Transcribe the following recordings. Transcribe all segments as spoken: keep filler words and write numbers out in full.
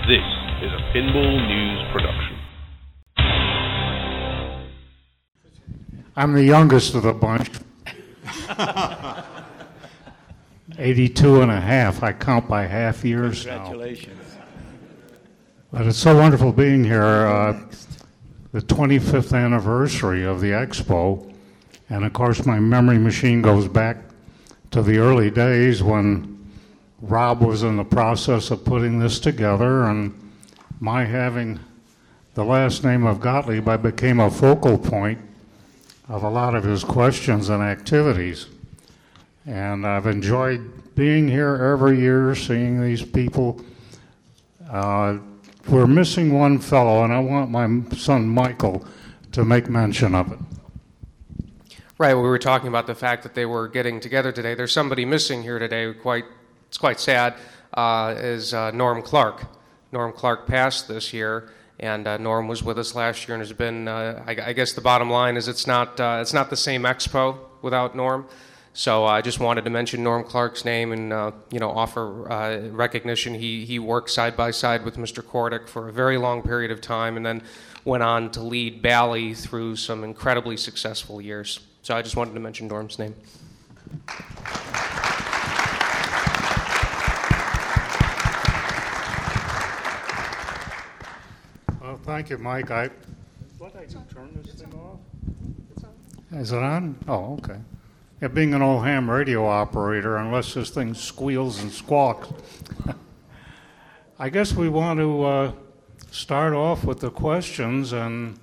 This is a Pinball News production. I'm the youngest of the bunch. eighty-two and a half. I count by half years now. Congratulations. But it's so wonderful being here. Uh, the twenty-fifth anniversary of the Expo. And of course, my memory machine goes back to the early days when Rob was in the process of putting this together, and my having the last name of Gottlieb, I became a focal point of a lot of his questions and activities. And I've enjoyed being here every year, seeing these people. Uh, we're missing one fellow, and I want my son Michael to make mention of it. Right, well, we were talking about the fact that they were getting together today. There's somebody missing here today, quite it's quite sad, uh, is uh, Norm Clark. Norm Clark passed this year, and uh, Norm was with us last year and has been, uh, I, I guess the bottom line is it's not uh, it's not the same Expo without Norm. So uh, I just wanted to mention Norm Clark's name and uh, you know offer uh, recognition. He he worked side by side with Mister Kordick for a very long period of time, and then went on to lead Bally through some incredibly successful years. So I just wanted to mention Norm's name. Well, thank you, Mike. I what I do, turn this thing off? Is it on? Oh, okay. Yeah, being an old ham radio operator, unless this thing squeals and squawks. I guess we want to uh, start off with the questions, and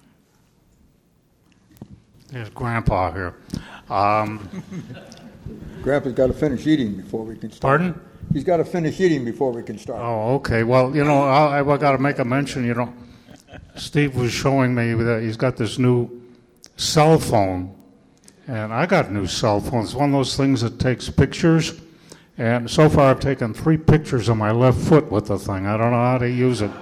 there's Grandpa here. Um, Grandpa's got to finish eating before we can start. Pardon? He's got to finish eating before we can start. Oh, okay. Well, you know, I, I got to make a mention. You know, Steve was showing me that he's got this new cell phone, and I got a new cell phone. It's one of those things that takes pictures, and so far I've taken three pictures of my left foot with the thing. I don't know how to use it.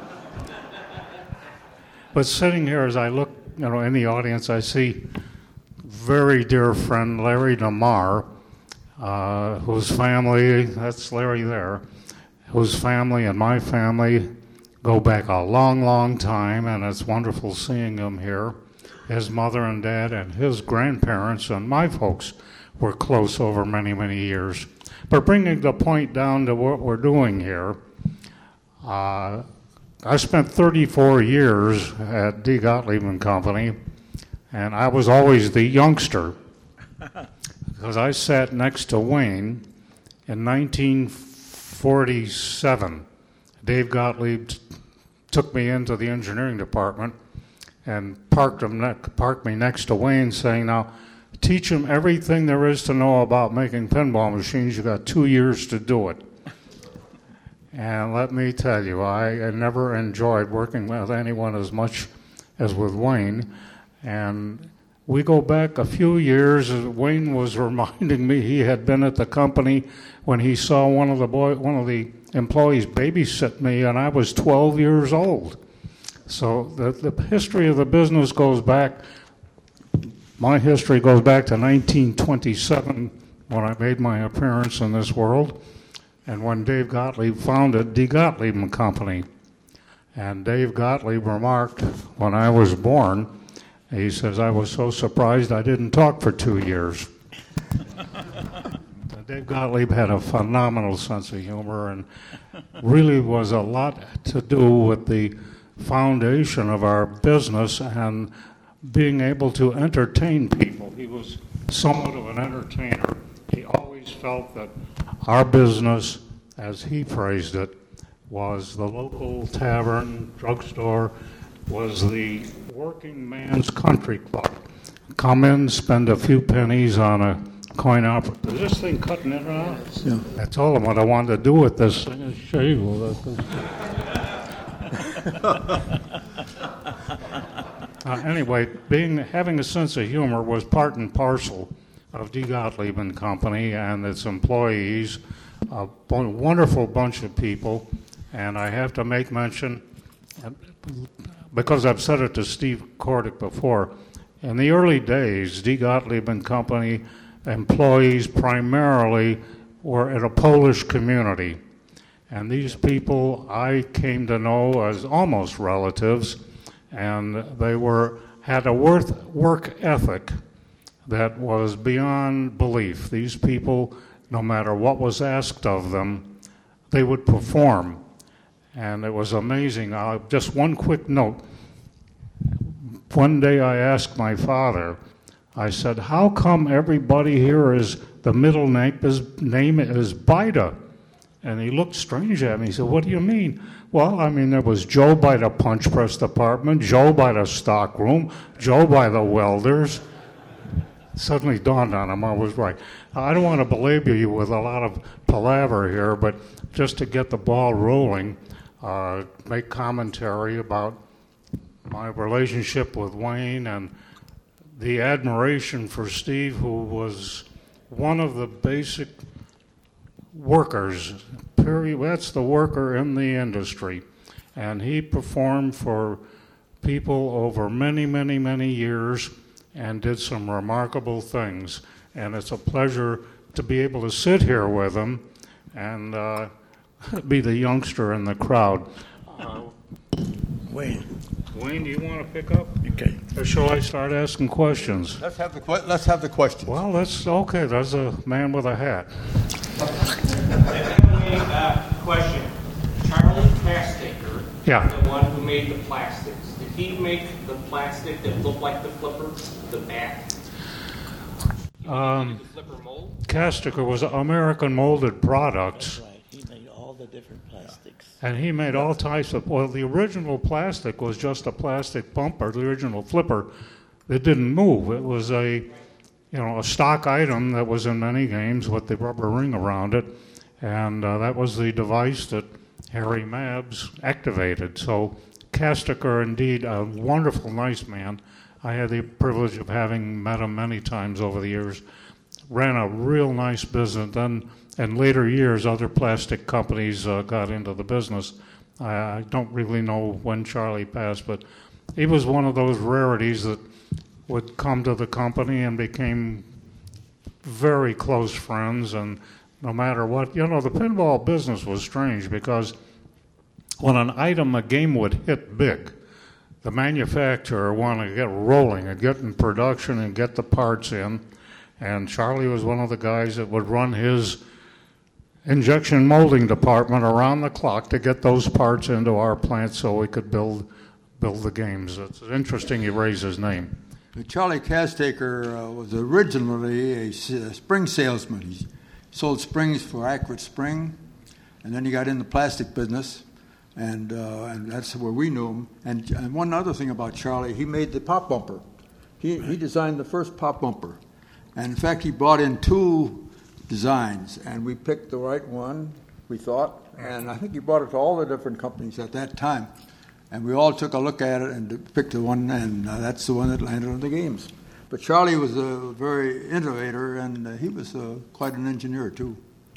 But sitting here as I look, you know, in the audience, I see very dear friend Larry DeMar, uh, whose family, that's Larry there, whose family and my family go back a long, long time, and it's wonderful seeing him here. His mother and dad and his grandparents and my folks were close over many, many years. But bringing the point down to what we're doing here, uh, I spent thirty-four years at D. Gottlieb and Company, and I was always the youngster because I sat next to Wayne in nineteen forty-seven. Dave Gottlieb t- took me into the engineering department and parked, him ne- parked me next to Wayne, saying, now, teach him everything there is to know about making pinball machines. You got two years to do it. And let me tell you, I, I never enjoyed working with anyone as much as with Wayne. And we go back a few years. Wayne was reminding me he had been at the company when he saw one of the boy, one of the employees babysit me, and I was twelve years old. So the, the history of the business goes back, my history goes back to nineteen twenty-seven when I made my appearance in this world, and when Dave Gottlieb founded D. Gottlieb and Company. And Dave Gottlieb remarked when I was born, he says, I was so surprised I didn't talk for two years. Dave Gottlieb had a phenomenal sense of humor and really was a lot to do with the foundation of our business and being able to entertain people. He was somewhat of an entertainer. He always felt that our business, as he phrased it, was the local tavern, drugstore, was the working man's country club. Come in, spend a few pennies on a coin opera. Is this thing cutting in or out? Yeah. I told him what I wanted to do with this thing is shave. uh, anyway, being having a sense of humor was part and parcel of D. Gottlieb and Company and its employees, a wonderful bunch of people. And I have to make mention, because I've said it to Steve Kordick before, in the early days, D. Gottlieb and Company employees primarily were in a Polish community. And these people I came to know as almost relatives, and they were had a worth, work ethic that was beyond belief. These people, no matter what was asked of them, they would perform. And it was amazing. Uh, just one quick note. One day I asked my father, I said, how come everybody here is, the middle name is, name is Bida? And he looked strange at me. He said, what do you mean? Well, I mean, there was Joe by the punch press department, Joe by the stock room, Joe by the welders. Suddenly dawned on him I was right. I don't want to belabor you with a lot of palaver here, but just to get the ball rolling, uh, make commentary about my relationship with Wayne and the admiration for Steve, who was one of the basic workers, period. That's the worker in the industry. And he performed for people over many, many, many years and did some remarkable things. And it's a pleasure to be able to sit here with him and uh, be the youngster in the crowd. Uh, Wayne. Wayne, do you want to pick up? Okay. Or shall I start asking questions? Let's have the, que- let's have the questions. Well, let's, okay, there's a man with a hat. Uh, question. Charlie Castaker, Yeah. the one who made the plastics, did he make the plastic that looked like the flipper, the back? Um, The flipper mold? Castaker was American Molded Products, Right. He made all the different plastics. and he made all types of, well, the original plastic was just a plastic bumper, the original flipper. It didn't move. It was a, you know, a stock item that was in many games with the rubber ring around it, and uh, that was the device that Harry Mabs activated. So Castaker, indeed, a wonderful, nice man. I had the privilege of having met him many times over the years. Ran a real nice business. Then, in later years, other plastic companies uh, got into the business. I, I don't really know when Charlie passed, but he was one of those rarities that would come to the company and became very close friends. And no matter what, you know, the pinball business was strange because when an item, a game would hit big, the manufacturer wanted to get rolling and get in production and get the parts in. And Charlie was one of the guys that would run his injection molding department around the clock to get those parts into our plant so we could build build the games. It's interesting you raise his name. Charlie Castaker uh, was originally a, s- a spring salesman. He sold springs for Accurate Spring, and then he got in the plastic business. And uh, and that's where we knew him. And, and one other thing about Charlie, he made the pop bumper. He he designed the first pop bumper. And in fact, he brought in two designs, and we picked the right one, we thought. And I think he brought it to all the different companies at that time. And we all took a look at it and picked the one, and uh, that's the one that landed on the games. But Charlie was a very innovator, and uh, he was uh, quite an engineer, too.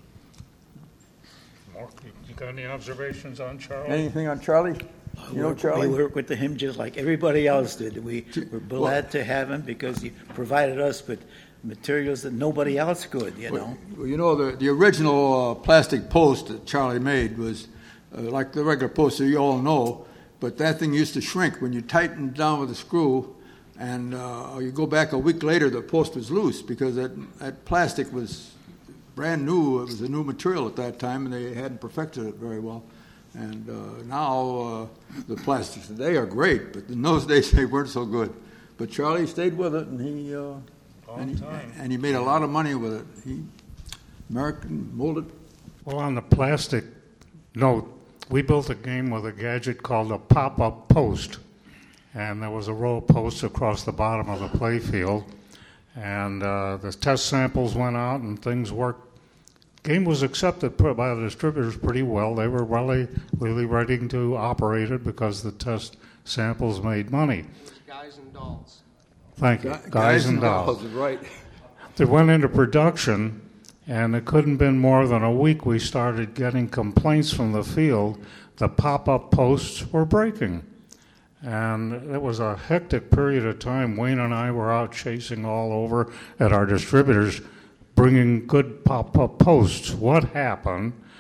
Mark, you got any observations on Charlie? Anything on Charlie? You know Work- Charlie? We worked with him just like everybody else did. We were glad to have him because he provided us with materials that nobody else could, you know. Well, you know, the, the original uh, plastic post that Charlie made was uh, like the regular poster you all know, but that thing used to shrink when you tightened down with a screw, and uh, you go back a week later, the post was loose because that, that plastic was brand new. It was a new material at that time, and they hadn't perfected it very well. And uh, now uh, the plastics today are great, but in those days they weren't so good. But Charlie stayed with it, and he uh, and he, and he made a lot of money with it. He American molded. Well, on the plastic note, we built a game with a gadget called a pop-up post. And there was a row of posts across the bottom of the play field. And uh, the test samples went out and things worked. Game was accepted by the distributors pretty well. They were really, really ready to operate it because the test samples made money. It was Guys and Dolls. Thank you. Guys, Guys and dolls. is right. They went into production, and it couldn't have been more than a week we started getting complaints from the field. The pop-up posts were breaking. And it was a hectic period of time. Wayne and I were out chasing all over at our distributors, bringing good pop-up posts. What happened?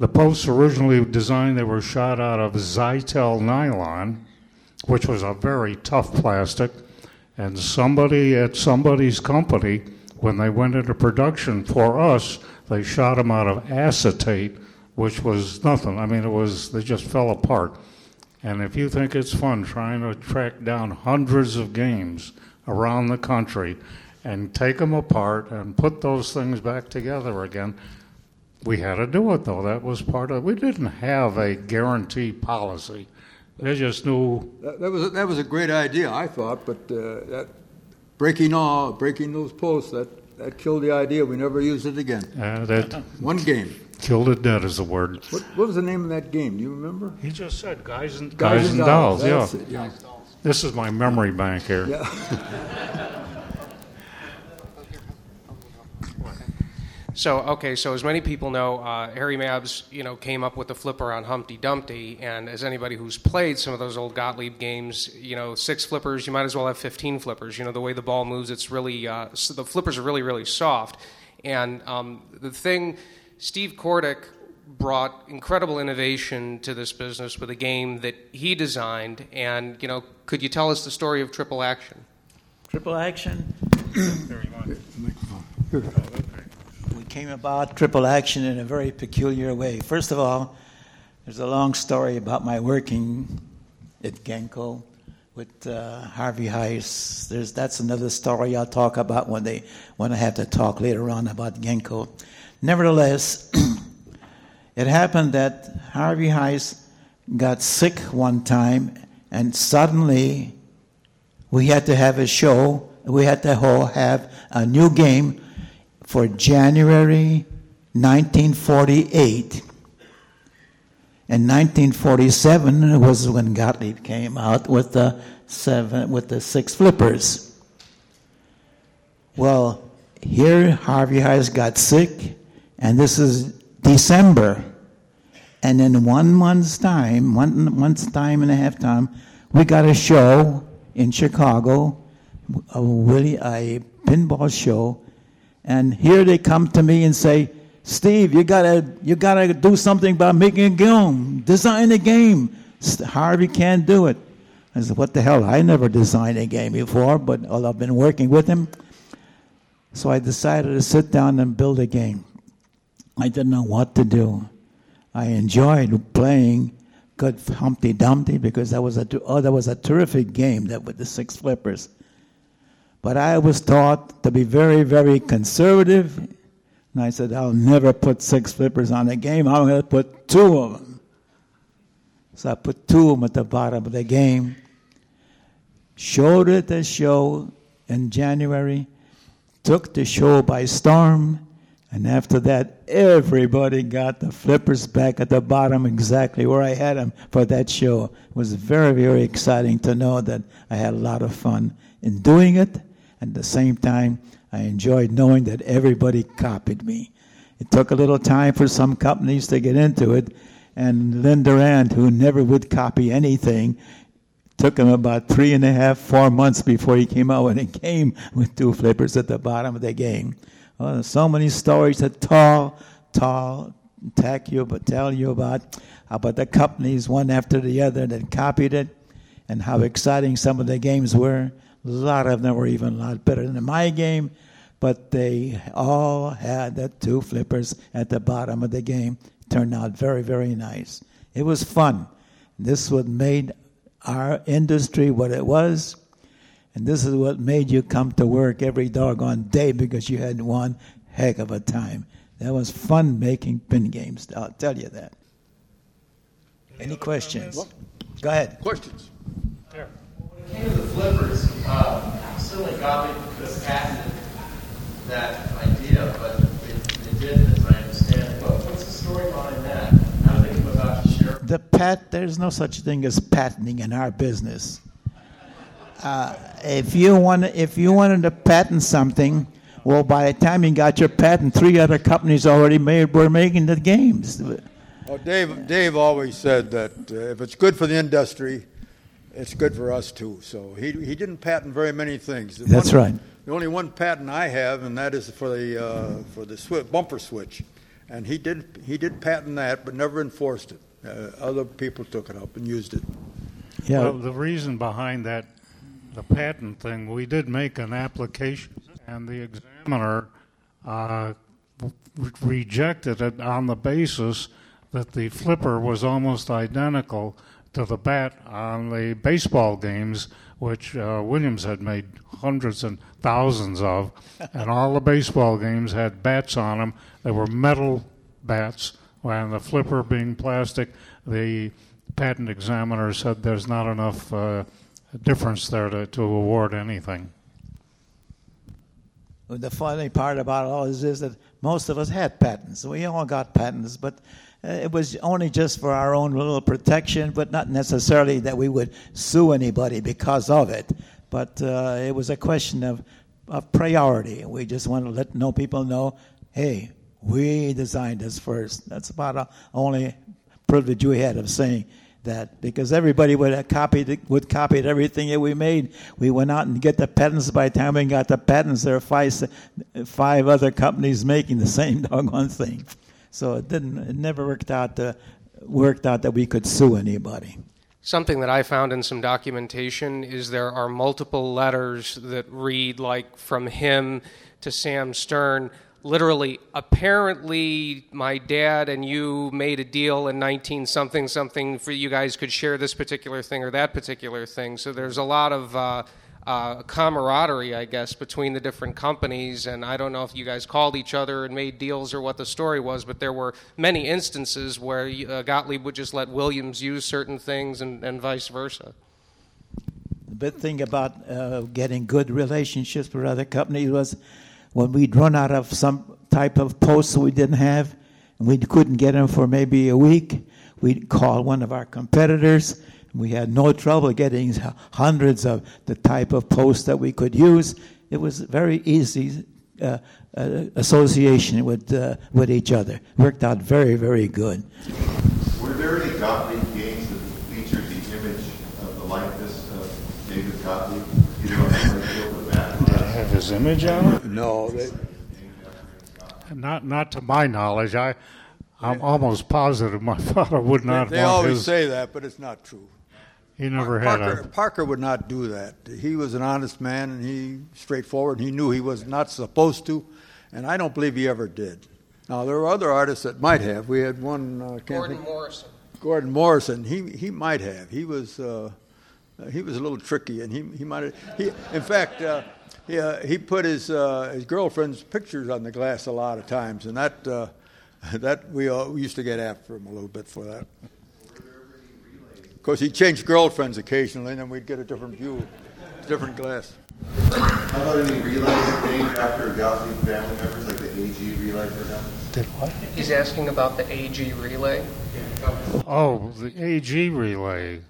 The posts originally designed, they were shot out of Zytel nylon, which was a very tough plastic. And somebody at somebody's company, when they went into production for us, they shot them out of acetate, which was nothing. I mean, it was, they just fell apart. And if you think it's fun trying to track down hundreds of games around the country and take them apart and put those things back together again, we had to do it, though. That was part of, we didn't have a guarantee policy. They just knew. That, that was a, that was a great idea, I thought, but uh, that breaking all breaking those posts that, that killed the idea. We never used it again. Uh, that One game. Killed it dead is the word. What, what was the name of that game? Do you remember? He just said guys and Guys, guys, and and Dolls. dolls. That's Yeah. it, yeah. This is my memory bank here. Yeah. So, okay, so as many people know, uh, Harry Mabs, you know, came up with the flipper on Humpty Dumpty, and as anybody who's played some of those old Gottlieb games, you know, six flippers, you might as well have fifteen flippers. You know, the way the ball moves, it's really, uh, so the flippers are really, really soft. And um, the thing, Steve Kordick brought incredible innovation to this business with a game that he designed, and, you know, could you tell us the story of Triple Action? Triple Action. We came about Triple Action in a very peculiar way. First of all, there's a long story about my working at Genco with uh, Harvey Heiss. There's that's another story I'll talk about when they when I have to talk later on about Genco. Nevertheless, it happened that Harvey Heiss got sick one time, and suddenly we had to have a show. We had to have a new game for January nineteen forty-eight. In nineteen forty-seven was when Gottlieb came out with the seven, with the six flippers. Well, here Harvey Heiss got sick, and this is December. And in one month's time, one month's time and a half time, we got a show in Chicago, a, Willie, a pinball show, and here they come to me and say, Steve, you gotta you gotta do something about making a game, design a game. Harvey can't do it. I said, what the hell? I never designed a game before, but well, I've been working with him. So I decided to sit down and build a game. I didn't know what to do. I enjoyed playing good Humpty Dumpty because that was a oh that was a terrific game that with the six flippers. But I was taught to be very, very conservative. And I said, I'll never put six flippers on a game. I'm going to put two of them. So I put two of them at the bottom of the game. Showed it at the show in January. Took the show by storm. And after that, everybody got the flippers back at the bottom exactly where I had them for that show. It was very, very exciting to know that I had a lot of fun in doing it. At the same time, I enjoyed knowing that everybody copied me. It took a little time for some companies to get into it, and Lynn Durand, who never would copy anything, took him about three and a half, four months before he came out with a game with two flippers at the bottom of the game. Oh, there's so many stories that tall, tall, tack you, but tell you about, about the companies one after the other that copied it, and how exciting some of the games were. A lot of them were even a lot better than my game, but they all had the two flippers at the bottom of the game. Turned out very, very nice. It was fun. This is what made our industry what it was, and this is what made you come to work every doggone day because you had one heck of a time. That was fun making pin games, I'll tell you that. Any questions? Go ahead. Questions? When it came to the flippers, uh, certainly Gottlieb could have patented that idea, but they, they didn't, as I understand it. What, what's the story behind that? How did they come about to share? The pat, there's no such thing as patenting in our business. Uh, if you want, if you wanted to patent something, well, by the time you got your patent, three other companies already made were making the games. Well, Dave, Dave always said that uh, if it's good for the industry, it's good for us too. So he he didn't patent very many things. The That's one, right. The only one patent I have, and that is for the uh, for the swi- bumper switch, And he did he did patent that, but never enforced it. Uh, other people took it up and used it. Yeah. Well, the reason behind that, the patent thing, we did make an application, and the examiner uh, re- rejected it on the basis that the flipper was almost identical to the bat on the baseball games, which uh, Williams had made hundreds and thousands of, and all the baseball games had bats on them. They were metal bats, and the flipper being plastic. The patent examiner said there's not enough uh, difference there to, to award anything. The funny part about all this is that most of us had patents. We all got patents, but uh, it was only just for our own little protection, but not necessarily that we would sue anybody because of it. But uh, it was a question of, of priority. We just wanted to let no people know, hey, we designed this first. That's about the only privilege we had of saying that, because everybody would have copied would copied everything that we made. We went out and get the patents. By the time we got the patents, there were five five other companies making the same doggone thing. So it didn't. It never worked out. To, worked out that we could sue anybody. Something that I found in some documentation is there are multiple letters that read like from him to Sam Stern. Literally, apparently, my dad and you made a deal in nineteen something something for you guys could share this particular thing or that particular thing. So there's a lot of uh, uh, camaraderie, I guess, between the different companies. And I don't know if you guys called each other and made deals or what the story was, but there were many instances where uh, Gottlieb would just let Williams use certain things and, and vice versa. The big thing about uh, getting good relationships with other companies was when we'd run out of some type of posts we didn't have, and we couldn't get them for maybe a week, we'd call one of our competitors. We had no trouble getting hundreds of the type of posts that we could use. It was very easy uh, uh, association with uh, with each other. Worked out very, very good. Were there any Gottlieb games that featured the image of the likeness of David Gottlieb? Either on the field or back? Did it have his image on it? No, they, Not, not to my knowledge. I, I'm almost positive my father would not they want always his. say that, but it's not true. He never had Parker, a. Parker would not do that. He was an honest man, and he straightforward. He knew he was not supposed to, and I don't believe he ever did. Now there were other artists that might have. We had one. Uh, can't Gordon think- Morrison. Gordon Morrison. He he might have. He was uh, he was a little tricky, and he he might have. He, in fact, uh, he uh, he put his uh, his girlfriend's pictures on the glass a lot of times, and that uh, that we, uh, we used to get after him a little bit for that. Of course, he changed girlfriends occasionally, and then we'd get a different view, different glass. How about any relays named after Gottlieb family members, like the A G relay for them? Did what? He's asking about the A G relay. Oh, the A G relay.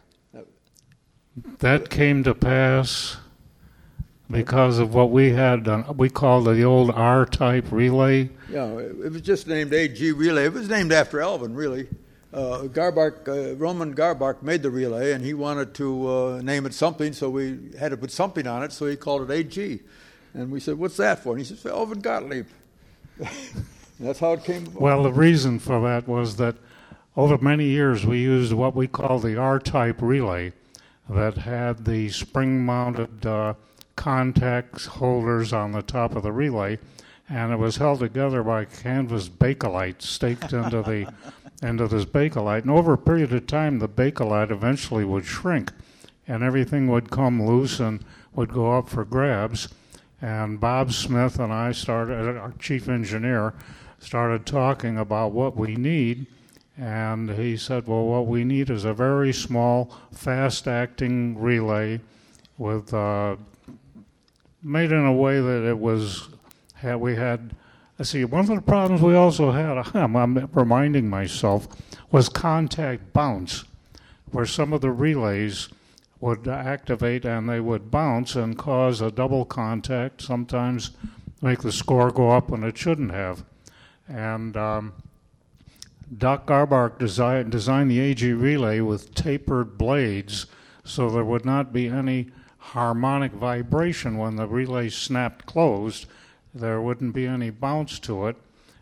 That came to pass because of what we had done. We called the old R-type relay. Yeah, it was just named A G Relay. It was named after Alvin, really. Uh, Garbark, uh, Roman Garbark made the relay, and he wanted to uh, name it something, so we had to put something on it, so he called it A G. And we said, what's that for? And he said, Alvin Gottlieb. And that's how it came about. Well, the reason for that was that over many years we used what we call the R-type relay that had the spring-mounted uh, contact holders on the top of the relay, and it was held together by canvas Bakelite staked into the into this Bakelite. And over a period of time, the Bakelite eventually would shrink, and everything would come loose and would go up for grabs. And Bob Smith and I started, our chief engineer, started talking about what we need. And he said, well, what we need is a very small, fast-acting relay with uh, made in a way that it was, had, we had, I see, one of the problems we also had, I'm, I'm reminding myself, was contact bounce, where some of the relays would activate and they would bounce and cause a double contact, sometimes make the score go up when it shouldn't have. And um, Doc Garbark design, designed the A G relay with tapered blades so there would not be any harmonic vibration when the relay snapped closed. There wouldn't be any bounce to it.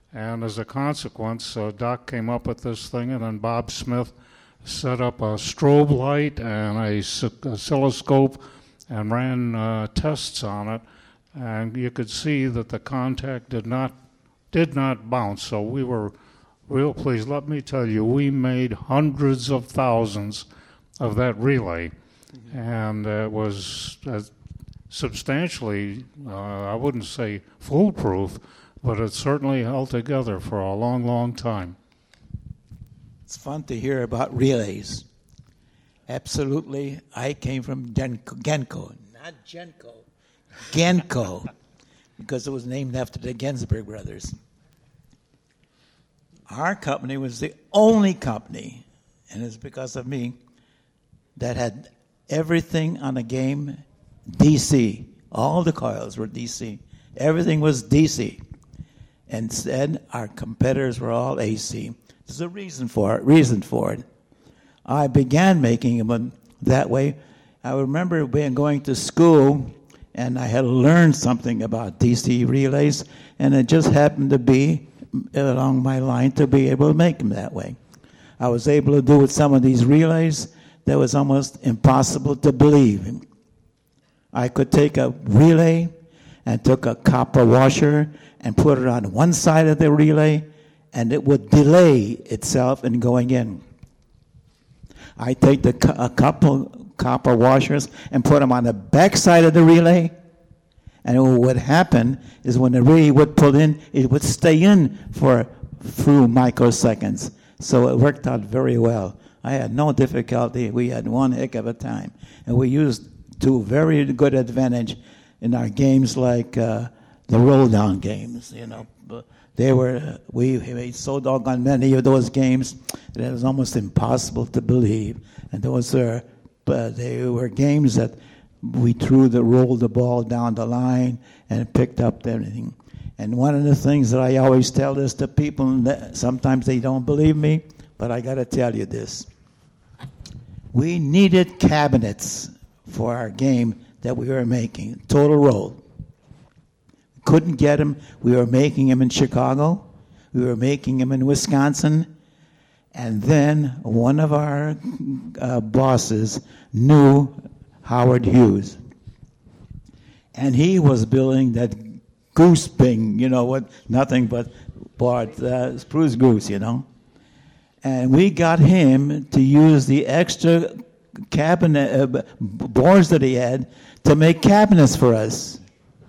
And as a consequence, uh, Doc came up with this thing, and then Bob Smith set up a strobe light and a oscilloscope and ran uh, tests on it, and you could see that the contact did not did not bounce. So we were real pleased. Let me tell you, we made hundreds of thousands of that relay, mm-hmm. and uh, it was uh, substantially, uh, I wouldn't say foolproof, but it certainly held together for a long, long time. It's fun to hear about relays. Absolutely. I came from Genco, Genco not Genco, Genco, because it was named after the Ginsberg brothers. Our company was the only company, and it's because of me, that had everything on a game D C. All the coils were D C. Everything was D C. Instead, our competitors were all A C. There's a reason for it. Reason for it. I began making them that way. I remember being going to school, and I had learned something about D C relays, and it just happened to be along my line to be able to make them that way. I was able to do with some of these relays that was almost impossible to believe. I could take a relay and took a copper washer and put it on one side of the relay, and it would delay itself in going in. I take the a couple copper washers and put them on the back side of the relay, and what would happen is when the relay would pull in, it would stay in for a few microseconds. So it worked out very well. I had no difficulty. We had one heck of a time. And we used to very good advantage in our games like uh, the roll-down games, you know. They were, we made so doggone many of those games that it was almost impossible to believe. And those were, uh, they were games that we threw the, rolled the ball down the line and picked up everything. And one of the things that I always tell this to people, sometimes they don't believe me, but I got to tell you this. We needed cabinets for our game that we were making, Total Roll. Couldn't get them. We were making them in Chicago. We were making them in Wisconsin. And then one of our uh, bosses knew Howard Hughes. And he was building that goose thing, you know, what? Nothing but bought uh, spruce goose, you know. And we got him to use the extra cabinet uh, boards that he had to make cabinets for us.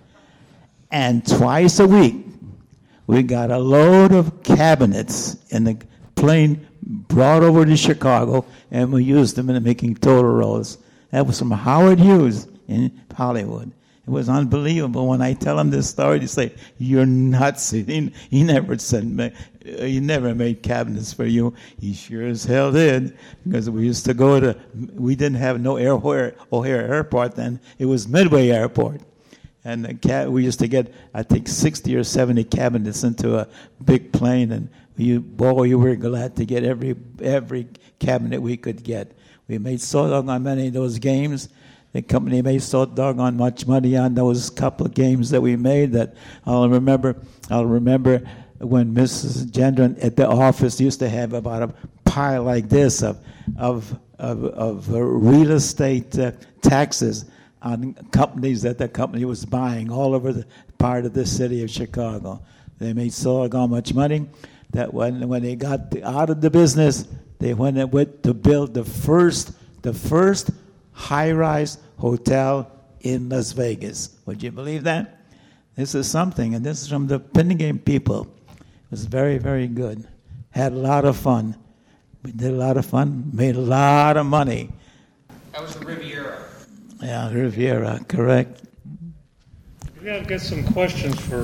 And twice a week, we got a load of cabinets in the plane brought over to Chicago, and we used them in making Total Rolls. That was from Howard Hughes in Hollywood. It was unbelievable. When I tell them this story, they say, "You're nuts." He, he never said, he never made cabinets for you. He sure as hell did, because we used to go to, we didn't have no O'Hare, O'Hare Airport then. It was Midway Airport. And the cab, we used to get, I think, sixty or seventy cabinets into a big plane, and you, boy, you were glad to get every every cabinet we could get. We made so doggone many of those games. The company made so doggone much money on those couple of games that we made that I'll remember. I'll remember when Missus Gendron at the office used to have about a pile like this of of of, of uh, real estate uh, taxes on companies that the company was buying all over the part of the city of Chicago. They made so much money that when when they got out of the business, they went and went to build the first the first high-rise hotel in Las Vegas. Would you believe that? This is something, and this is from the Pinnegame people. It was very, very good. Had a lot of fun. We did a lot of fun, made a lot of money. That was the Riviera. Yeah, Riviera, correct. We got to get some questions for.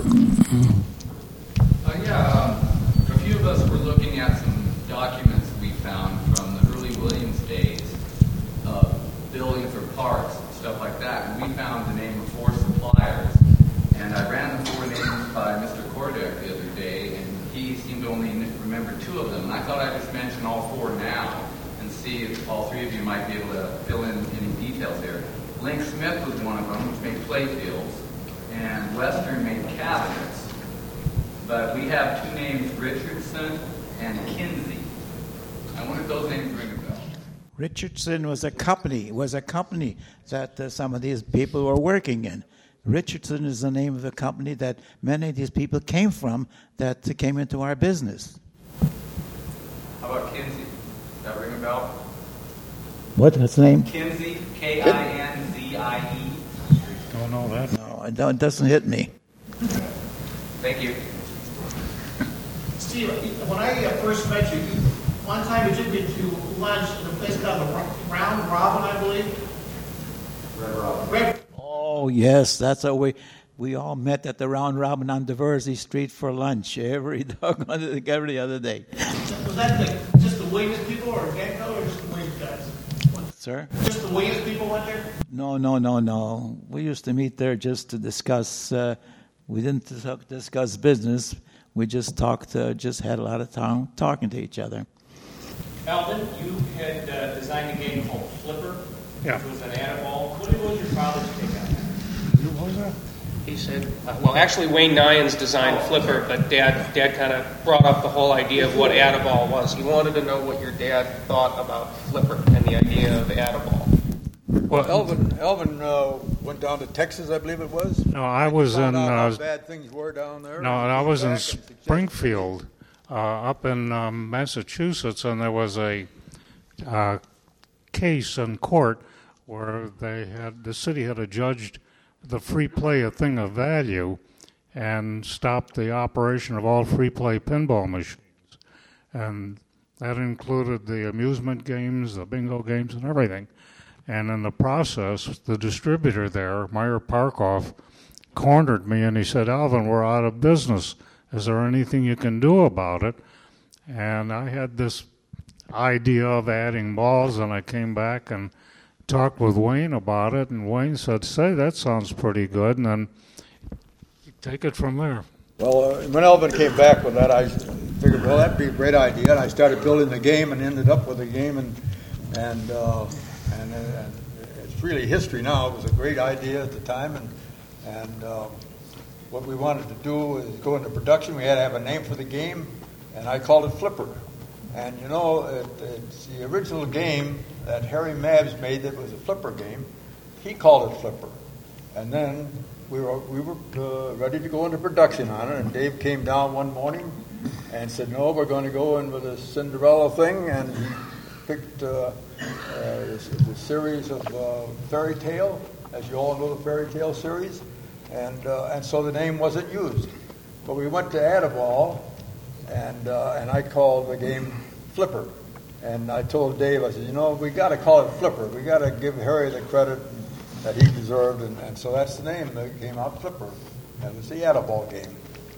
Uh, yeah, um, a few of us were looking at some documents we found from the early Williams days, uh, building for parts and stuff like that, and we found the name of four suppliers. And I ran the four names by Mister Kordek the other day, and he seemed to only remember two of them. And I thought I'd just mention all four now and see if all three of you might be able to fill in any details here. Link Smith was one of them, which made playfields, and Western made cabinets. but we have two names, Richardson and Kinsey. I wonder if those names ring a bell. Richardson was a company, was a company that uh, some of these people were working in. Richardson is the name of the company that many of these people came from that came into our business. How about Kinsey? Does that ring a bell? What? What's the name? Kinsey, K I N Z I E. Don't know that. No, it, don't, it doesn't hit me. Thank you. Steve, when I uh, first met you, you, one time you took me to lunch at a place called the Round Robin, I believe. Red Robin. Red. Oh, yes, that's how we we all met at the Round Robin on Diversey Street for lunch every doggone every other day. Was that the, just the Williams people or Genco or just the Williams guys? Sir? Just the Williams people went there? No, no, no, no. We used to meet there just to discuss. Uh, we didn't talk, discuss business. We just talked. Uh, just had a lot of time talking to each other. Alvin, you had uh, designed a game called Flipper, Yeah. which was an animal. What was your father's take on that? What was that? He said, uh, well, actually, Wayne Nyans designed Flipper, but Dad, Dad kind of brought up the whole idea of what Add-A-Ball was. He wanted to know what your dad thought about Flipper and the idea of Add-A-Ball. Well, Elvin, Elvin uh, went down to Texas, I believe it was. No, I was in. Found out Uh, how bad things were down there. no, I was in Springfield, uh, up in um, Massachusetts, and there was a uh, case in court where they had the city had adjudged the free play a thing of value, and stopped the operation of all free play pinball machines, and that included the amusement games, the bingo games, and everything. And in the process, the distributor there, Meyer Parkoff, cornered me, and he said, "Alvin, we're out of business. Is there anything you can do about it?" And I had this idea of adding balls, and I came back and talked with Wayne about it, and Wayne said, "Say, that sounds pretty good," and then take it from there. Well, uh, when Elvin came back with that, I figured, well, that'd be a great idea, and I started building the game and ended up with the game, and and uh, and, uh, and it's really history now. It was a great idea at the time, and and uh, what we wanted to do is go into production. We had to have a name for the game, and I called it Flipper. And you know, it, it's the original game that Harry Mabs made that was a flipper game. He called it Flipper. And then we were we were uh, ready to go into production on it, and Dave came down one morning and said, "No, we're going to go in with a Cinderella thing," and he picked uh, uh, this, this series of uh, Fairy Tale, as you all know the Fairy Tale series, and uh, and so the name wasn't used. But we went to Add-A-Ball, and uh, and I called the game Flipper. And I told Dave, I said, you know, we got to call it Flipper. We got to give Harry the credit that he deserved, and, and so that's the name that came out, Flipper. And it was the Add-A-Ball game.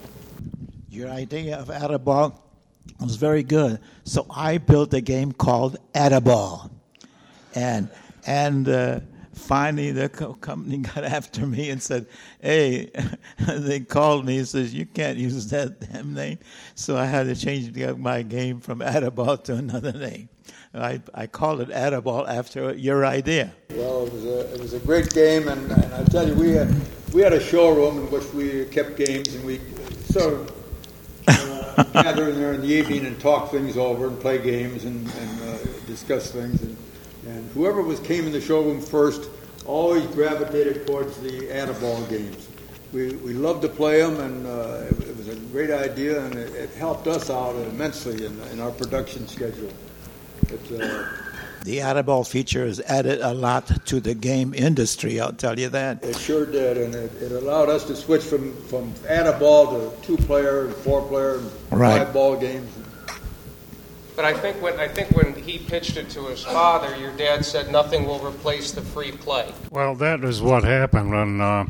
Your idea of Add-A-Ball was very good. So I built a game called Add-A-Ball. And, and uh, finally the co- company got after me and said, hey, they called me and says, you can't use that damn name. So I had to change my game from Add-A-Ball to another name. I, I called it Add-A-Ball after your idea. Well, it was a, it was a great game, and, and I tell you, we had we had a showroom in which we kept games, and we sort of uh, gather in there in the evening and talk things over and play games and, and uh, discuss things. And, and whoever was came in the showroom first always gravitated towards the Add-A-Ball games. We we loved to play them, and uh, it, it was a great idea, and it, it helped us out immensely in, in our production schedule. It, uh, the Add-A-Ball feature has added a lot to the game industry, I'll tell you that. It sure did, and it, it allowed us to switch from, from Add-A-Ball to two-player and four-player and right. five-ball games. But I think when I think when he pitched it to his father, your dad said nothing will replace the free play. Well, that is what happened when uh,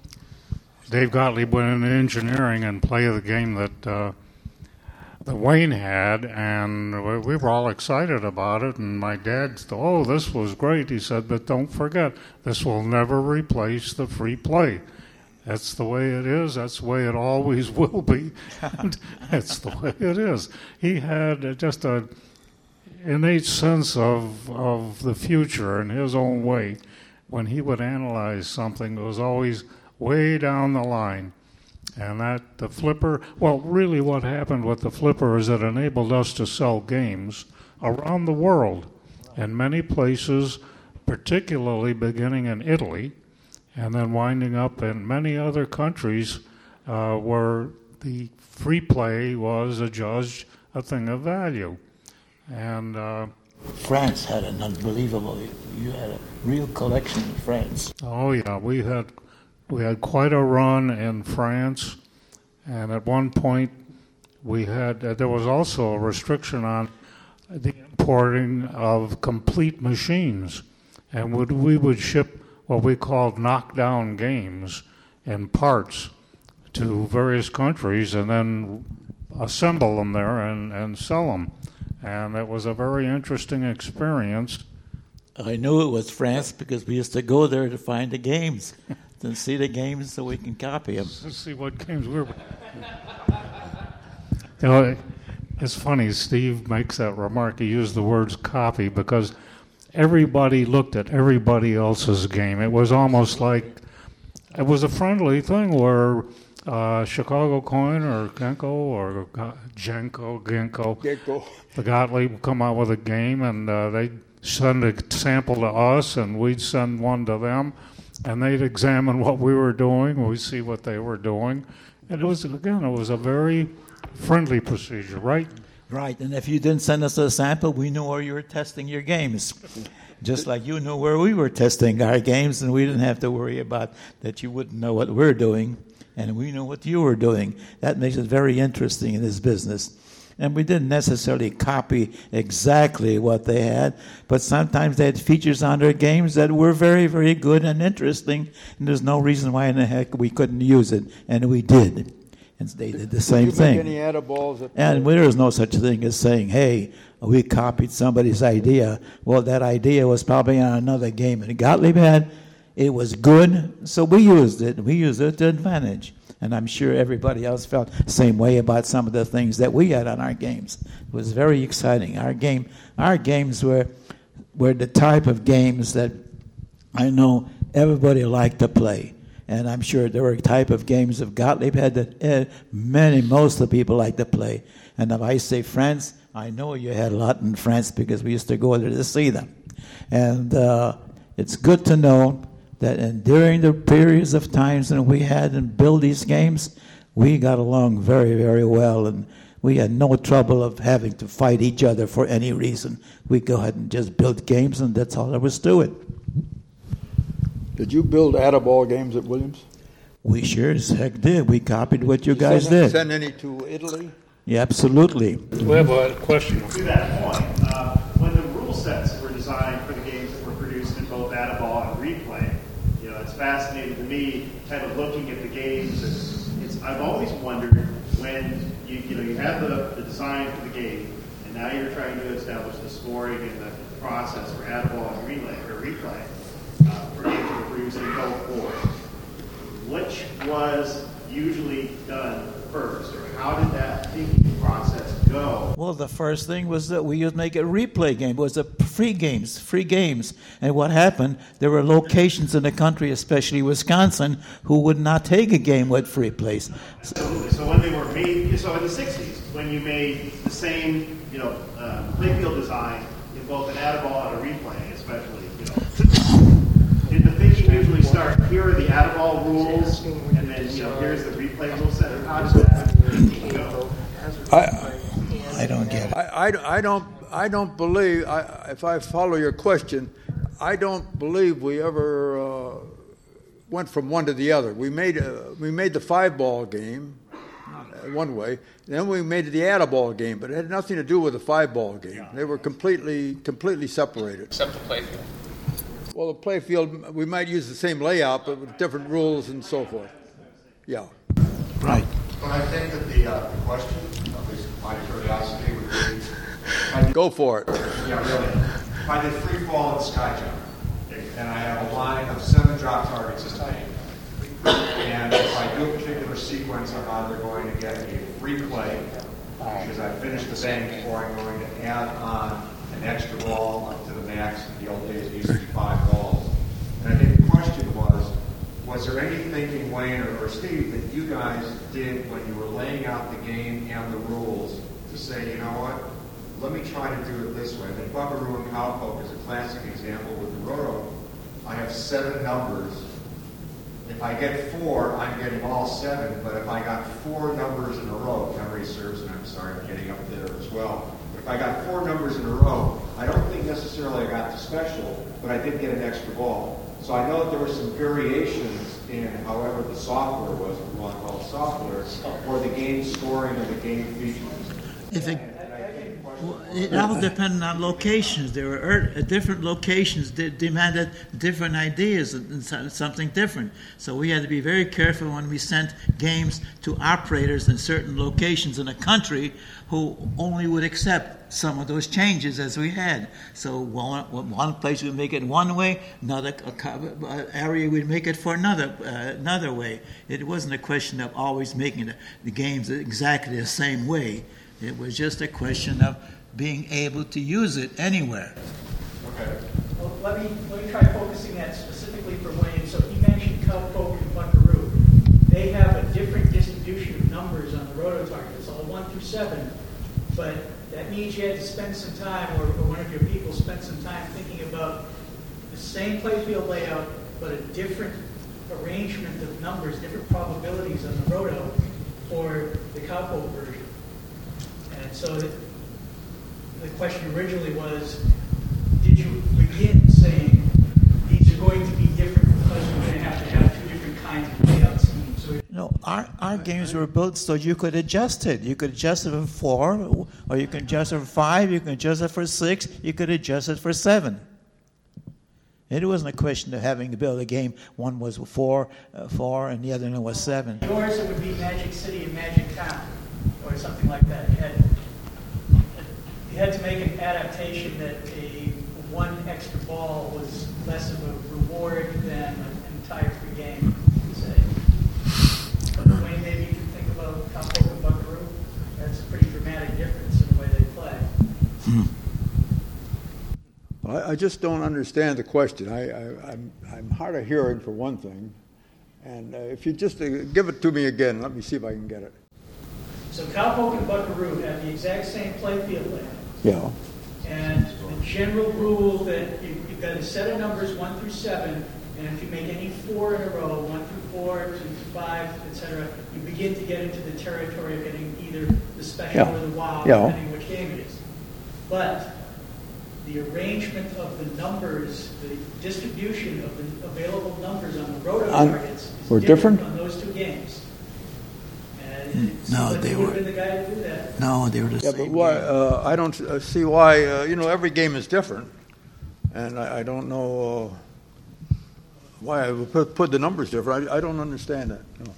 Dave Gottlieb went into engineering and played the game that uh, that Wayne had, and we were all excited about it. And my dad said, "Oh, this was great." He said, "But don't forget, this will never replace the free play. That's the way it is. That's the way it always will be. And that's the way it is." He had just a innate sense of of the future in his own way. When he would analyze something, it was always way down the line. And that the flipper, well, really what happened with the flipper is it enabled us to sell games around the world in many places, particularly beginning in Italy, and then winding up in many other countries uh, where the free play was adjudged a thing of value. And uh, France had an unbelievable, you had a real collection in France. Oh yeah, we had we had quite a run in France, and at one point we had uh, there was also a restriction on the importing of complete machines, and would, we would ship what we called knockdown games in parts to various countries and then assemble them there and, and sell them. And it was a very interesting experience. I knew it was France because we used to go there to find the games, to see the games so we can copy them. To see what games we were. You know, it's funny, Steve makes that remark. He used the words copy because everybody looked at everybody else's game. It was almost like, it was a friendly thing where uh, Chicago Coin or Genko or Genko, Genko, Genko. the Gottlieb would come out with a game, and uh, they'd send a sample to us, and we'd send one to them, and they'd examine what we were doing, we'd see what they were doing. And it was, again, it was a very friendly procedure, right? Right, and if you didn't send us a sample, we knew where you were testing your games. Just like you knew where we were testing our games, and we didn't have to worry about that you wouldn't know what we're doing, and we knew what you were doing. That makes it very interesting in this business. And we didn't necessarily copy exactly what they had, but sometimes they had features on their games that were very, very good and interesting, and there's no reason why in the heck we couldn't use it, and we did. And they did the same Did you thing. make any Attaballs at And there is no such thing as saying, hey, we copied somebody's idea. Well, that idea was probably on another game. And Gottlieb had, it was good, so we used it. We used it to advantage. And I'm sure everybody else felt the same way about some of the things that we had on our games. It was very exciting. Our game, our games were were the type of games that I know everybody liked to play. And I'm sure there were type of games that Gottlieb had that uh, many, most of the people like to play. And if I say France, I know you had a lot in France because we used to go there to see them. And uh, it's good to know that in, during the periods of times when we had and build these games, we got along very, very well. And we had no trouble of having to fight each other for any reason. We go ahead and just build games, and that's all there was to it. Did you build Attaball games at Williams? We sure as heck did. We copied what you Did guys send, did. Send any to Italy? Yeah, absolutely. We have a question. To that point, uh, when the rule sets were designed for the games that were produced in both Attaball and Replay, you know, it's fascinating to me, kind of looking at the games. And it's I've always wondered when you you know you have the, the design for the game, and now you're trying to establish the scoring and the process for Attaball and Relay or Replay uh, for games that were produced in both boards. Which was usually done first, or how did that thinking process go? Well, the first thing was that we would make a replay game. It was a free games, free games. And what happened, there were locations in the country, especially Wisconsin, who would not take a game with free plays. Absolutely. So when they were made, so in the sixties, when you made the same, you know, uh, playfield design in both an Attaball and a Replay, especially, you know, did the thinking usually start, here are the Attaball rules, and then, you know, here's the Replay rule set, or how does that go? I, I don't get it. I, I, I don't I don't believe, I, if I follow your question, I don't believe we ever uh, went from one to the other. We made a, we made the five ball game uh, one way, then we made the Attaball game, but it had nothing to do with the five ball game. They were completely completely separated. Except the playfield. Well, the playfield, we might use the same layout, but with different rules and so forth. Yeah. Right. But I think that the uh, question, at least my curiosity, would be... By Go for it. Yeah, really. By the free fall and sky jump, and I have a line of seven drop targets in the game, and if I do a particular sequence, I'm either going to get a free play, because I finished the bank before I'm going to add on an extra ball up to the max. In the old days, it used to be five balls. And I think the question was, was was there any thinking, Wayne or, or Steve, that you guys did when you were laying out the game and the rules to say, you know what, let me try to do it this way? And Buckaroo and Cowpoke is a classic example with the Roto. I have seven numbers. If I get four, I'm getting all seven, but if I got four numbers in a row, memory serves, and I'm sorry, I'm getting up there as well. If I got four numbers in a row, I don't think necessarily I got the special, but I did get an extra ball. So I know that there were some variations in however the software was, what we want to call software, or the game scoring or the game features. If it, well, it all depended on locations. There were er, different locations that demanded different ideas and something different. So we had to be very careful when we sent games to operators in certain locations in a country who only would accept some of those changes as we had. So one, one place would make it one way, another area would make it for another uh, another way. It wasn't a question of always making the, the games exactly the same way. It was just a question of being able to use it anywhere. Okay. Well, let me let me try focusing that specifically for Wayne. So he mentioned Cowpoke and Buckaroo. They have a different distribution of numbers on the roto targets, all one through seven. But that means you had to spend some time, or, or one of your people spent some time thinking about the same playfield layout, but a different arrangement of numbers, different probabilities on the roto for the Cowpoke version. And so the, the question originally was, did you begin saying these are going to be different because we're going to have to have two different kinds of layout schemes? So no, our, our games were built so you could adjust it. You could adjust it for four, or you can adjust it for five, you can adjust it for six, you could adjust it for seven. It wasn't a question of having to build a game. One was four, uh, four, and the other one was seven. Yours, it would be Magic City and Magic Town, or something like that. You had, you had to make an adaptation that a one extra ball was less of a reward than an entire free game, say. But Wayne, maybe you can think about Cowpoke and Buckaroo. That's a pretty dramatic difference in the way they play. Hmm. I, I just don't understand the question. I, I, I'm, I'm hard of hearing for one thing. And uh, if you just uh, give it to me again, let me see if I can get it. So Cowpoke and Buckaroo have the exact same playfield layout. Yeah. And the general rule that you, you've got a set of numbers one through seven, and if you make any four in a row, one through four, two through five, et cetera, you begin to get into the territory of getting either the special Yeah. or the wow, Yeah. depending which game it is. But the arrangement of the numbers, the distribution of the available numbers on the roto Um, targets is were different, different? on those two games. And it seems No, like they you would were. have been the guy to do that. No, they were the Yeah, same. but why? game. Uh, I don't uh, see why. Uh, you know, every game is different, and I, I don't know uh, why I would put, put the numbers different. I, I don't understand that. No.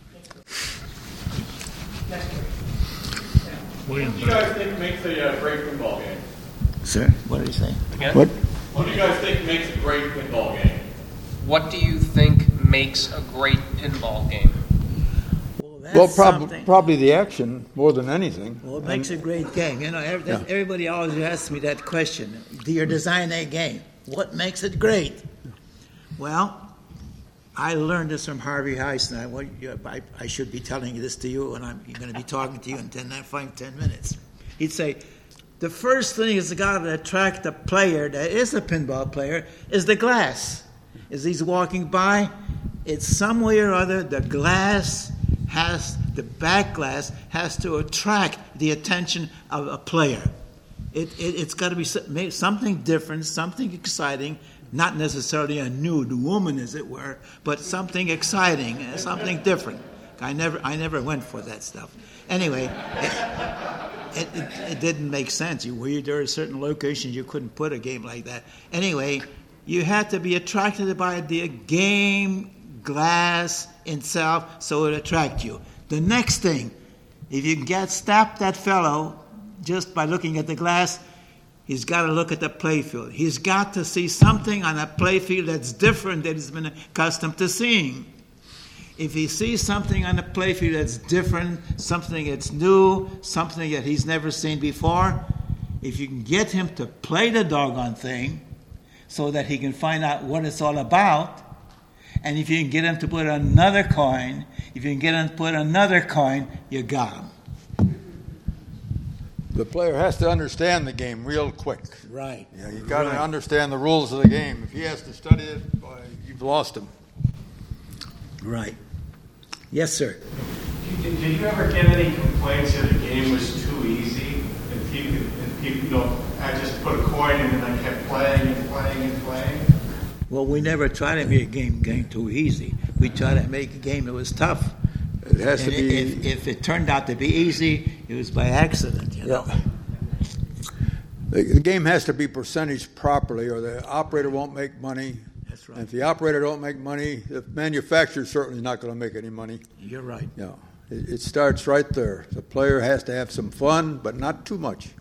Next one. What do you guys think makes a uh, great pinball game? Sir, what did he say? Again? What? What do you guys think makes a great pinball game? What do you think makes a great pinball game? Well, that's Well, prob- something. probably the action more than anything. Well, it makes a great game. You know, every, Yeah. everybody always asks me that question. Do you design a game? What makes it great? Well, I learned this from Harvey Heisen. I, well, you- I, I should be telling this to you, and I'm going to be talking to you in ten, five, ten minutes. He'd say, the first thing is got to attract the player that is a pinball player is the glass. As he's walking by, it's some way or other the glass has, the back glass has to attract the attention of a player. It, it, it's got to be so- something different, something exciting, not necessarily a nude woman, as it were, but something exciting, uh, something different. I never, I never went for that stuff. Anyway, it, it, it, it didn't make sense. You, were, there are certain locations you couldn't put a game like that. Anyway, you had to be attracted by the game glass itself, so it attract you. The next thing, if you can get stop that fellow just by looking at the glass, he's got to look at the playfield. He's got to see something on that playfield that's different that he's been accustomed to seeing. If he sees something on the playfield that's different, something that's new, something that he's never seen before, if you can get him to play the doggone thing so that he can find out what it's all about, And if you can get them to put another coin, if you can get them to put another coin, you got them. The player has to understand the game real quick. Right. Yeah, you got to Right. understand the rules of the game. If he has to study it, boy, you've lost him. Right. Yes, sir. Did, did you ever get any complaints that the game was too easy? And people, and people, you know, I just put a coin in and I kept playing and playing and playing? Well, we never try to make a game game too easy. We try to make a game that was tough. It has and to be. If, if it turned out to be easy, it was by accident, you know. The, the game has to be percentaged properly, or the operator won't make money. That's right. And if the operator don't make money, the manufacturer's certainly not going to make any money. You're right. Yeah, it, it starts right there. The player has to have some fun, but not too much.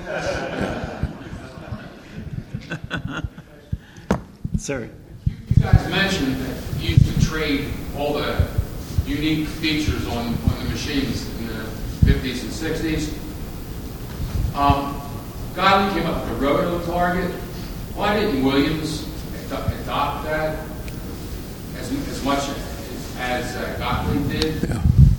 Sir. You guys mentioned that you used to trade all the unique features on, on the machines in the fifties and sixties. Um, Godley came up with a roto target. Why didn't Williams ad- adopt that as, as much as uh, Godley did? Yeah.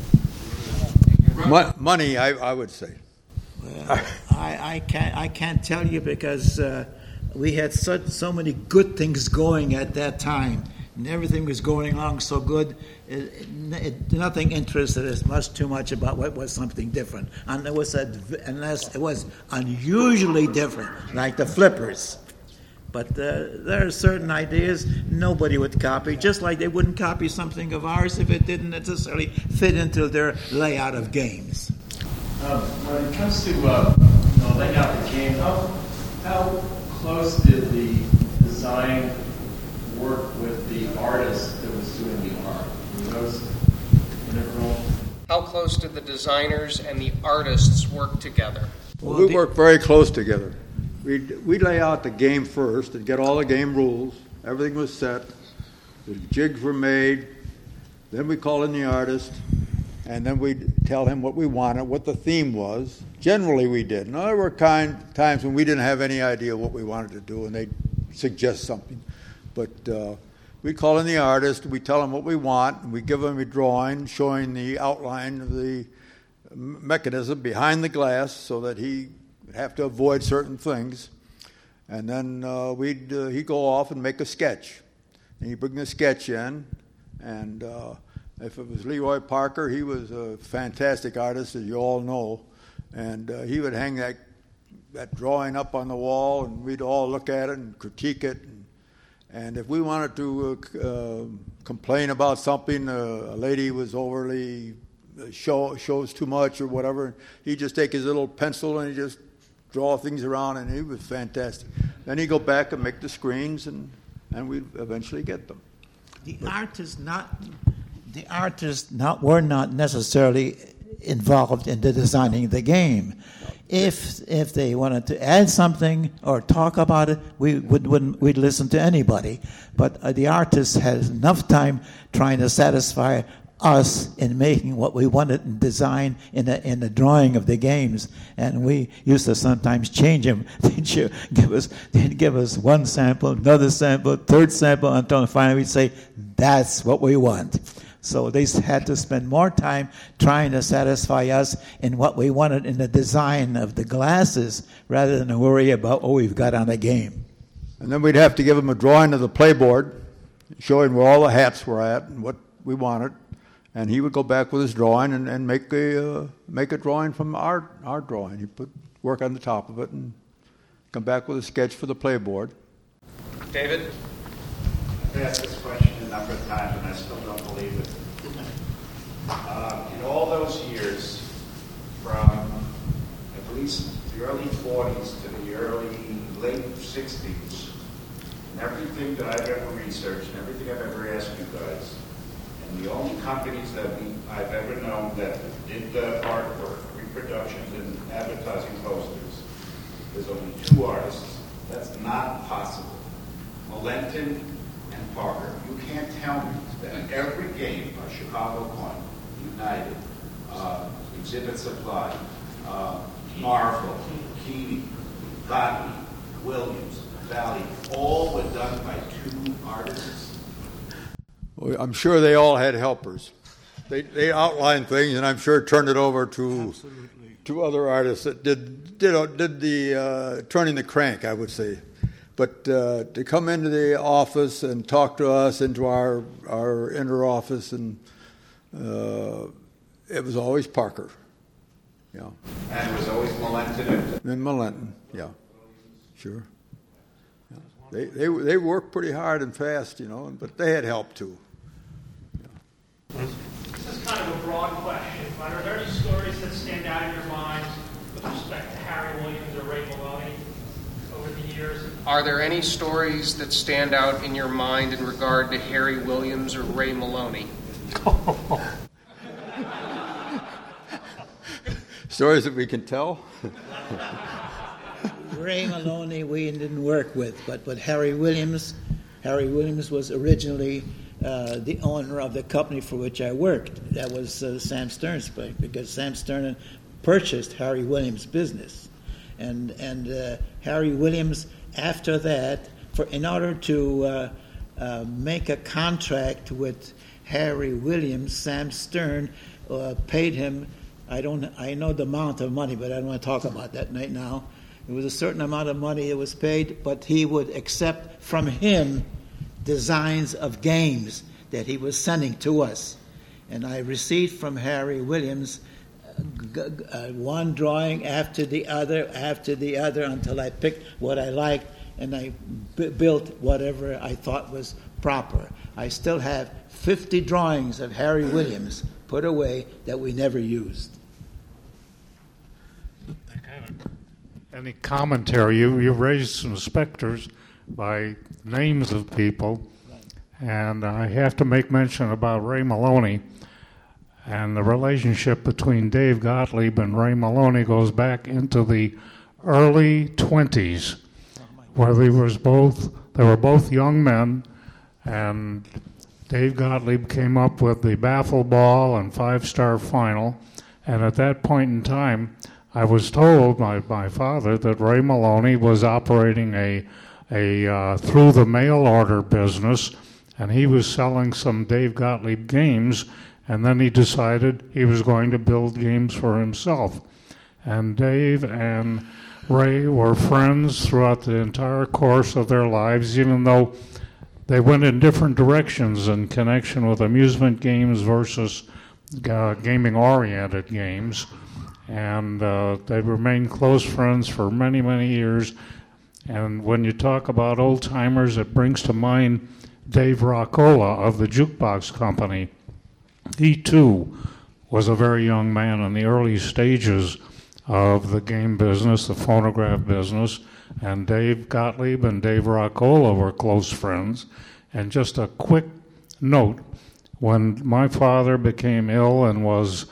Mo- money, I, I would say. Well, I, I can't I can't tell you because uh, we had such so many good things going at that time, and everything was going along so good. It, it, nothing interested us much too much about what was something different, and it was a, unless it was unusually different, like the flippers. But uh, there are certain ideas nobody would copy, just like they wouldn't copy something of ours if it didn't necessarily fit into their layout of games. Um, when it comes to uh, you know, laying out the game, how, how close did the design work with the artist that was doing the art? Were those integral? How close did the designers and the artists work together? Well, we work very close together. We'd, we'd lay out the game first and get all the game rules. Everything was set. The jigs were made. Then we call in the artist, and then we'd tell him what we wanted, what the theme was. Generally, we did. Now, there were kind times when we didn't have any idea what we wanted to do, and they'd suggest something. But uh, we'd call in the artist, we'd tell him what we want, and we'd give him a drawing showing the outline of the mechanism behind the glass so that he would have to avoid certain things. And then uh, we'd uh, he'd go off and make a sketch. And he'd bring the sketch in, and uh, if it was Leroy Parker, he was a fantastic artist, as you all know, and uh, he would hang that that drawing up on the wall, and we'd all look at it and critique it. And, and if we wanted to uh, uh, complain about something, uh, a lady was overly uh, show shows too much or whatever, he'd just take his little pencil and he'd just draw things around, and he was fantastic. Then he'd go back and make the screens, and and we'd eventually get them. The art is not. The artists not were not necessarily involved in the designing of the game. If if they wanted to add something or talk about it, we would wouldn't we'd listen to anybody. But uh, the artist had enough time trying to satisfy us in making what we wanted in design in the in the drawing of the games, and we used to sometimes change them. They'd give us they'd give us one sample, another sample, third sample, until finally we'd say that's what we want. So they had to spend more time trying to satisfy us in what we wanted in the design of the glasses rather than to worry about what we've got on the game. And then we'd have to give them a drawing of the playboard, showing where all the hats were at and what we wanted. And he would go back with his drawing and, and make a uh, make a drawing from our our drawing. He'd put work on the top of it and come back with a sketch for the playboard. David? I've asked this question a number of times, and I still don't believe it. Uh, in all those years, from at least the early forties to the early late sixties, and everything that I've ever researched, and everything I've ever asked you guys, and the only companies that we, I've ever known that did the artwork, reproductions, and advertising posters, there's only two artists. That's not possible. Melenton and Parker. You can't tell me that every game, uh, Chicago Coin, United, uh, Exhibit Supply, uh, Marvel, Keeney, Godley, Williams, Valley, all were done by two artists. Well, I'm sure they all had helpers. They they outlined things, and I'm sure turned it over to Absolutely. to other artists that did did did the uh, turning the crank, I would say. But uh, to come into the office and talk to us, into our our inner office, and uh, it was always Parker. Yeah. And it was always Millenton. And Millenton, yeah, sure. Yeah. They they they worked pretty hard and fast, you know, but they had help too. This is kind of a broad question, but are there any stories that stand out in your mind with respect to Harry Williams or Ray Maloney over the years? Are there any stories that stand out in your mind in regard to Harry Williams or Ray Maloney? Stories that we can tell? Ray Maloney we didn't work with, but, but Harry Williams, Harry Williams was originally uh, the owner of the company for which I worked. That was uh, Sam Stern's place, because Sam Stern purchased Harry Williams' business. And, and uh, Harry Williams, after that, for in order to uh, uh, make a contract with Harry Williams, Sam Stern uh, paid him, I don't, I know the amount of money, but I don't want to talk about that right now. It was a certain amount of money it was paid, but he would accept from him designs of games that he was sending to us. And I received from Harry Williams uh, g- g- uh, one drawing after the other, after the other, until I picked what I liked, and I b- built whatever I thought was proper. I still have fifty drawings of Harry Williams put away that we never used. Any commentary? You, you raised some specters by names of people, and I have to make mention about Ray Maloney. And the relationship between Dave Gottlieb and Ray Maloney goes back into the early twenties, where they was both they were both young men, and Dave Gottlieb came up with the Baffle Ball and Five Star Final, and at that point in time, I was told by my father that Ray Maloney was operating a a uh, through the mail order business, and he was selling some Dave Gottlieb games, and then he decided he was going to build games for himself. And Dave and Ray were friends throughout the entire course of their lives, even though they went in different directions in connection with amusement games versus uh, gaming-oriented games. And uh, they remained close friends for many, many years. And when you talk about old-timers, it brings to mind Dave Roccola of the Jukebox Company. He, too, was a very young man in the early stages of the game business, the phonograph business, and Dave Gottlieb and Dave Roccola were close friends. And just a quick note, when my father became ill and was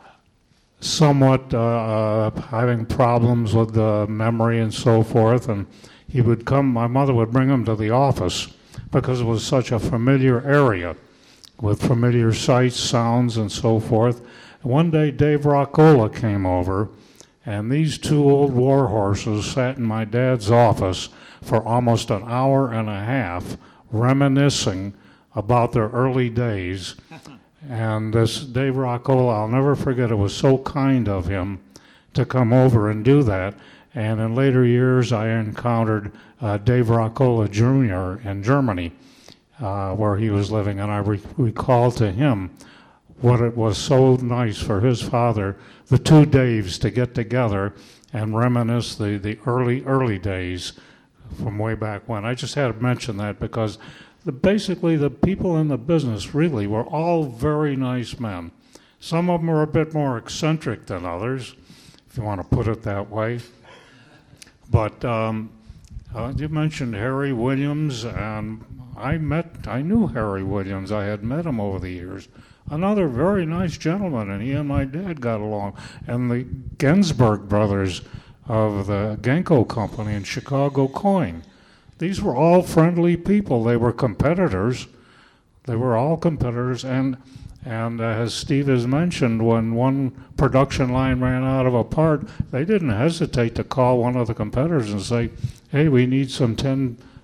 somewhat uh, having problems with the memory and so forth, and he would come, my mother would bring him to the office because it was such a familiar area with familiar sights, sounds, and so forth. One day Dave Roccola came over, and these two old war horses sat in my dad's office for almost an hour and a half reminiscing about their early days. And this Dave Roccola, I'll never forget, it was so kind of him to come over and do that. And in later years, I encountered uh, Dave Roccola Junior in Germany, uh, where he was living, and I re- recalled to him what it was so nice for his father, the two Daves, to get together and reminisce the, the early, early days from way back when. I just had to mention that because The, basically, the people in the business really were all very nice men. Some of them were a bit more eccentric than others, if you want to put it that way. But um, uh, you mentioned Harry Williams, and I met, I knew Harry Williams. I had met him over the years. Another very nice gentleman, and he and my dad got along. And the Gensberg brothers of the Genco Company in Chicago Coin. These were all friendly people. They were competitors. They were all competitors. And and uh, as Steve has mentioned, when one production line ran out of a part, they didn't hesitate to call one of the competitors and say, hey, we need some ten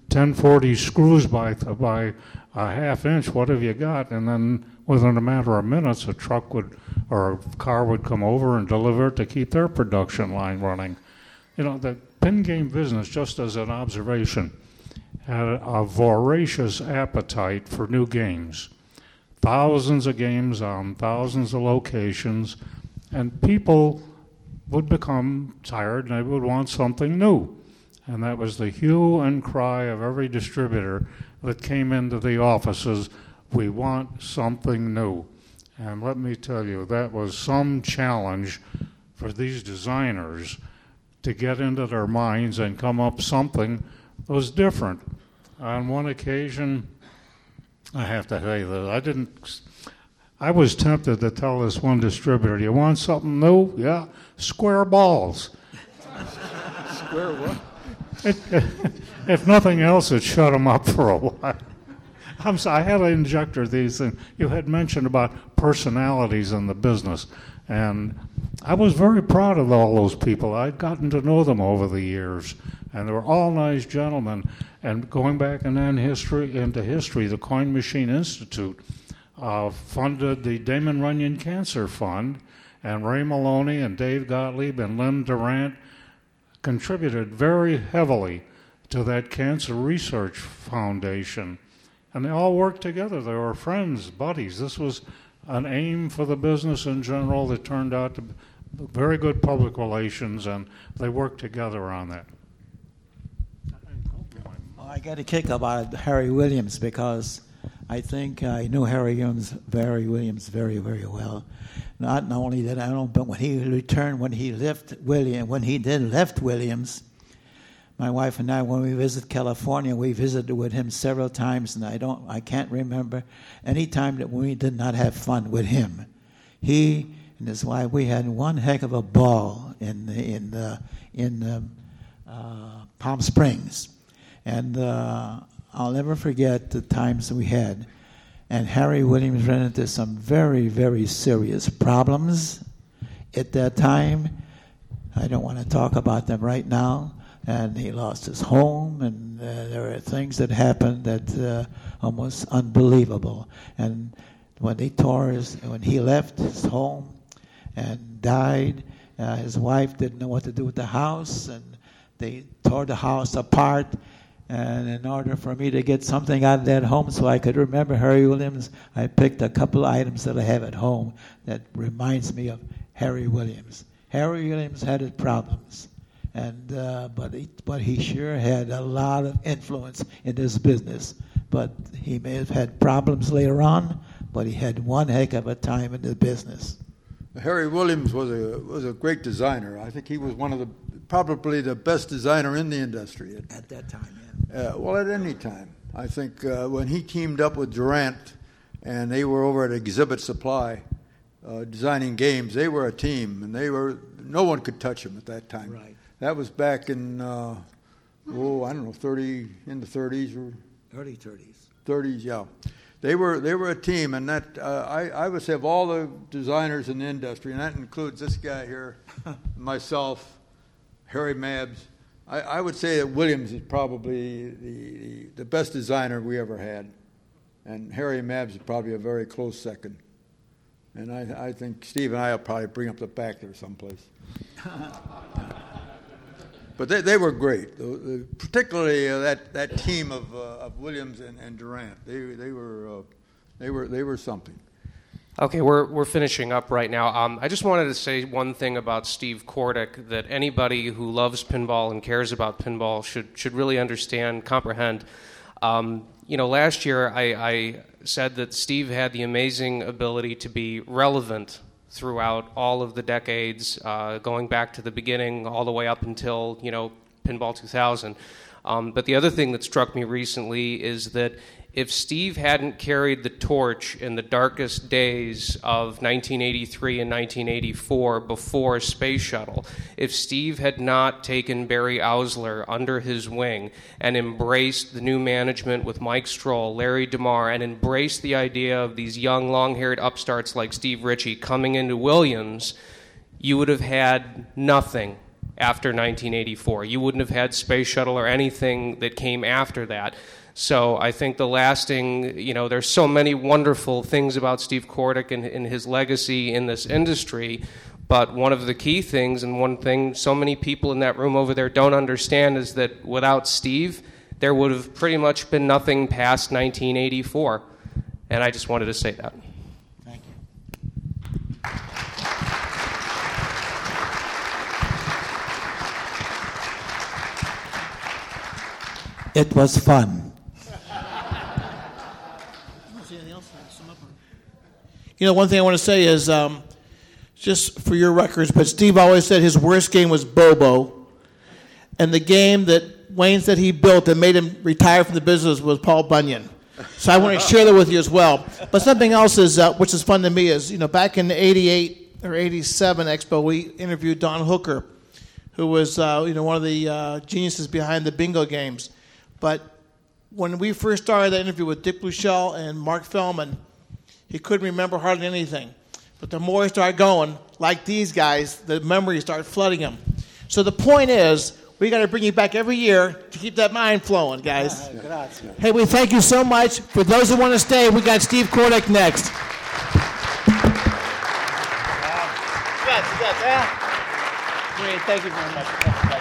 ten forty screws by, by a half inch, what have you got? And then within a matter of minutes, a truck would, or a car would come over and deliver it to keep their production line running. You know, the pin game business, just as an observation, had a voracious appetite for new games. Thousands of games on thousands of locations, and people would become tired and they would want something new. And that was the hue and cry of every distributor that came into the offices. We want something new. And let me tell you, that was some challenge for these designers to get into their minds and come up something that was different. On one occasion, I have to tell you that I didn't, I was tempted to tell this one distributor, you want something new? Yeah, square balls. Square what? It, if nothing else, it shut them up for a while. I'm sorry, I had to inject these things. You had mentioned about personalities in the business, and I was very proud of all those people. I'd gotten to know them over the years, and they were all nice gentlemen. And going back and then history into history, the Coin Machine Institute uh, funded the Damon Runyon Cancer Fund, and Ray Maloney and Dave Gottlieb and Lynn Durant contributed very heavily to that Cancer Research Foundation. And they all worked together. They were friends, buddies. This was an aim for the business in general that turned out to be very good public relations, and they worked together on that. I got a kick about Harry Williams because I think I knew Harry Williams, Harry Williams very, very well. Not only that I know, but when he returned, when he left William, when he did left Williams, my wife and I, when we visit California, we visited with him several times, and I don't, I can't remember any time that we did not have fun with him. He and his wife, we had one heck of a ball in the, in the, in the, uh, Palm Springs, and uh, I'll never forget the times we had. And Harry Williams ran into some very, very serious problems at that time. I don't want to talk about them right now. And he lost his home, and uh, there were things that happened that uh, almost unbelievable. And when they tore his, when he left his home and died, uh, his wife didn't know what to do with the house, and they tore the house apart. And in order for me to get something out of that home so I could remember Harry Williams, I picked a couple of items that I have at home that reminds me of Harry Williams. Harry Williams had his problems, and uh, but he, but he sure had a lot of influence in this business. But he may have had problems later on, but he had one heck of a time in the business. Harry Williams was a was a great designer. I think he was one of the probably the best designer in the industry at, at that time. Yeah. Uh, well, at any time. I think uh, when he teamed up with Durant, and they were over at Exhibit Supply uh, designing games, they were a team, and they were no one could touch them at that time. Right. That was back in uh, oh I don't know thirty in the thirties or early thirties. thirties, yeah. They were they were a team, and that uh, I I would say of all the designers in the industry, and that includes this guy here, myself, Harry Mabs. I, I would say that Williams is probably the, the the best designer we ever had, and Harry Mabs is probably a very close second. And I I think Steve and I will probably bring up the back there someplace. But they, they were great, the, the, particularly uh, that, that team of uh, of Williams and, and Durant. They they were uh, they were they were something. Okay, we're we're finishing up right now. Um, I just wanted to say one thing about Steve Kordick that anybody who loves pinball and cares about pinball should should really understand, comprehend. Um, you know, last year I, I said that Steve had the amazing ability to be relevant throughout all of the decades, uh, going back to the beginning all the way up until, you know, Pinball two thousand. Um, but the other thing that struck me recently is that if Steve hadn't carried the torch in the darkest days of nineteen eighty-three and nineteen eighty-four before Space Shuttle, if Steve had not taken Barry Ausler under his wing and embraced the new management with Mike Stroll, Larry DeMar, and embraced the idea of these young, long-haired upstarts like Steve Ritchie coming into Williams, you would have had nothing after nineteen eighty-four. You wouldn't have had Space Shuttle or anything that came after that. So I think the lasting, you know, there's so many wonderful things about Steve Kordick and, and his legacy in this industry, but one of the key things, and one thing so many people in that room over there don't understand, is that without Steve, there would have pretty much been nothing past nineteen eighty-four. And I just wanted to say that. Thank you. It was fun. You know, one thing I want to say is, um, just for your records, but Steve always said his worst game was Bobo. And the game that Wayne said he built that made him retire from the business was Paul Bunyan. So I want to share that with you as well. But something else is, uh, which is fun to me, is, you know, back in the eighty-eight or eighty-seven Expo, we interviewed Don Hooker, who was, uh, you know, one of the uh, geniuses behind the bingo games. But when we first started that interview with Dick Bluchel and Mark Feldman, he couldn't remember hardly anything. But the more he started going, like these guys, the memory started flooding him. So the point is, we got to bring you back every year to keep that mind flowing, guys. Hey, we thank you so much. For those who want to stay, we got Steve Kordick next. Great, thank you very much.